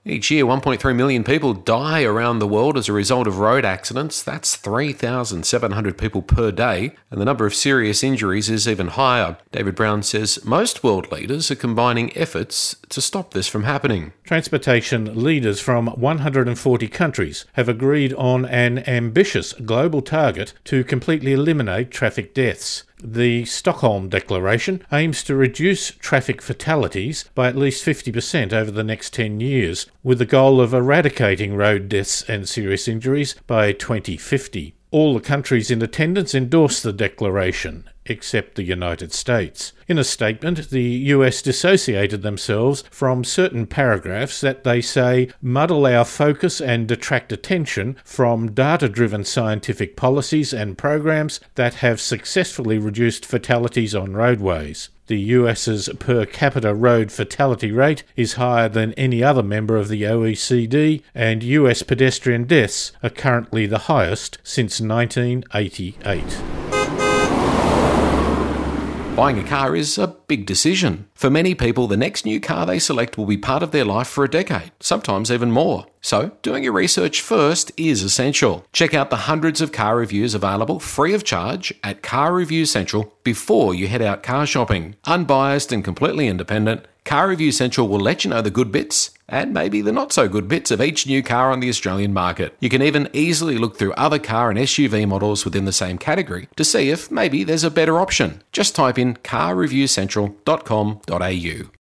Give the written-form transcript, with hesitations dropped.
Each year, 1.3 million people die around the world as a result of road accidents. That's 3,700 people per day, and the number of serious injuries is even higher. David Brown says most world leaders are combining efforts to stop this from happening. Transportation leaders from 140 countries have agreed on an ambitious global target to completely eliminate traffic deaths. The Stockholm Declaration aims to reduce traffic fatalities by at least 50% over the next 10 years, with the goal of eradicating road deaths and serious injuries by 2050. All the countries in attendance endorsed the declaration, except the United States. In a statement, the US dissociated themselves from certain paragraphs that they say muddle our focus and detract attention from data-driven scientific policies and programs that have successfully reduced fatalities on roadways. The US's per capita road fatality rate is higher than any other member of the OECD, and US pedestrian deaths are currently the highest since 1988. Buying a car is a big decision. For many people, the next new car they select will be part of their life for a decade, sometimes even more. So, doing your research first is essential. Check out the hundreds of car reviews available free of charge at Car Review Central before you head out car shopping. Unbiased and completely independent, Car Review Central will let you know the good bits and maybe the not so good bits of each new car on the Australian market. You can even easily look through other car and SUV models within the same category to see if maybe there's a better option. Just type in carreviewcentral.com.au.